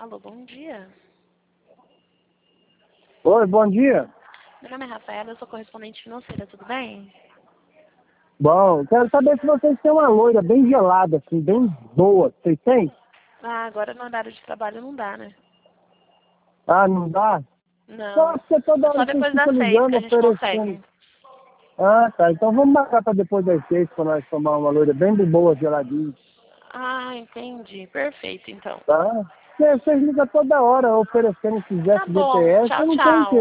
Alô, bom dia. Oi, bom dia. Meu nome é Rafaela, eu sou correspondente financeira, tudo bem? Bom, quero saber se vocês têm uma loira bem gelada, assim, bem boa. Vocês têm? Ah, agora no horário de trabalho não dá, né? Ah, não dá? Não. Nossa, porque toda É hora só vocês depois das ficam 6 que ligando, a gente oferecendo. consegue. Ah, tá. Então vamos marcar para depois das 6 para nós tomar uma loira bem de boa, geladinha. Ah, entendi. Perfeito, então. Tá? Porque vocês ligam toda hora oferecendo esses Tá bom. FGTS, Tchau, eu não tenho tchau. interesse.